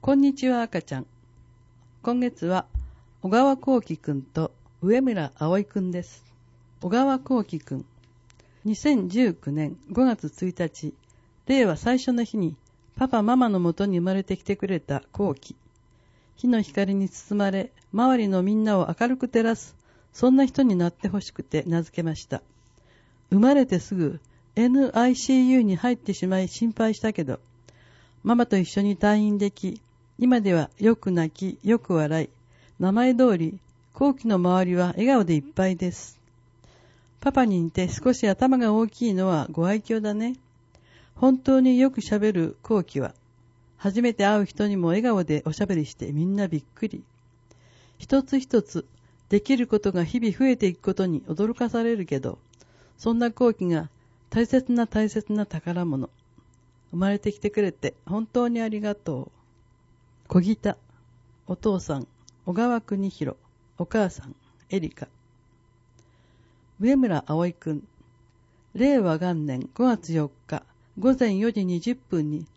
こんにちは赤ちゃん。今月は小川幸輝くんと上村葵くんです。小川幸輝くん、2019年5月1日、令和最初の日にパパママのもとに生まれてきてくれた幸輝。火の光に包まれ、周りのみんなを明るく照らす、そんな人になってほしくて名付けました。生まれてすぐ NICU に入ってしまい心配したけど、ママと一緒に退院でき、今ではよく泣き、よく笑い、名前通り、幸輝の周りは笑顔でいっぱいです。パパに似て少し頭が大きいのはご愛嬌だね。本当によくしゃべる幸輝は、初めて会う人にも笑顔でおしゃべりしてみんなびっくり。一つ一つできることが日々増えていくことに驚かされるけど、そんな幸輝が大切な宝物。生まれてきてくれて本当にありがとう。小木田、お父さん、小川邦弘、お母さん、エリカ。上村葵くん、令和元年5月4日午前4時20分に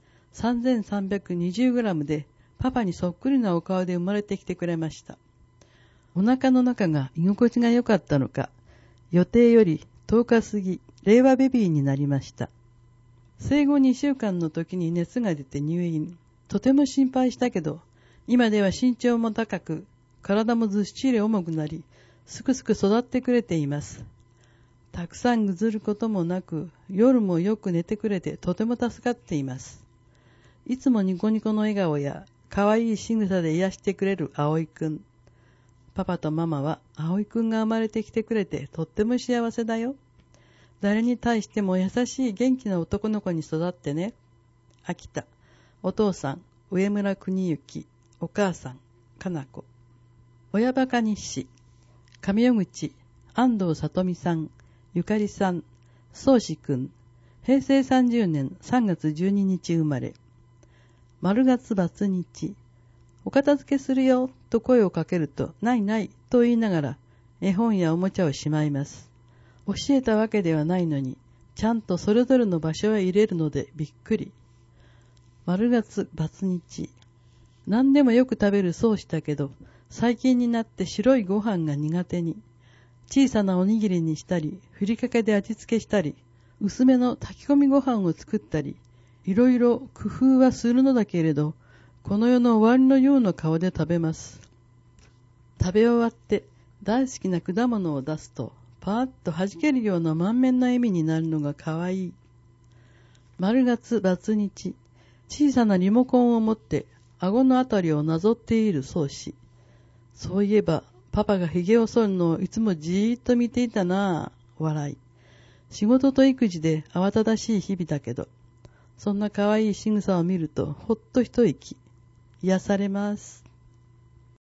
3320g でパパにそっくりなお顔で生まれてきてくれました。お腹の中が居心地が良かったのか、予定より10日過ぎ、令和ベビーになりました。生後2週間の時に熱が出て入院。とても心配したけど、今では身長も高く、体もずっしり重くなり、すくすく育ってくれています。たくさんぐずることもなく、夜もよく寝てくれてとても助かっています。いつもニコニコの笑顔や、かわいい仕草で癒してくれる葵くん。パパとママは葵くんが生まれてきてくれてとっても幸せだよ。誰に対しても優しい元気な男の子に育ってね。秋田。お父さん、上村邦之、お母さん、かな子。親バカ日誌、上尾口、安藤さとみさん、ゆかりさん、宗志くん、平成30年3月12日生まれ。丸月バツ日、お片付けするよと声をかけると、ないないと言いながら、絵本やおもちゃをしまいます。教えたわけではないのに、ちゃんとそれぞれの場所へ入れるのでびっくり。丸月バツ日。何でもよく食べる宗志だけど、最近になって白いご飯が苦手に。小さなおにぎりにしたり、ふりかけで味付けしたり、薄めの炊き込みご飯を作ったり、いろいろ工夫はするのだけれど、この世の終わりのような顔で食べます。食べ終わって大好きな果物を出すと、パーッと弾けるような満面の笑みになるのがかわいい。丸月バツ日。小さなリモコンを持って顎のあたりをなぞっている宗志。そういえばパパがひげを剃るのをいつもじーっと見ていたなぁ。笑い。仕事と育児で慌ただしい日々だけど、そんな可愛い仕草を見るとほっと一息癒されます。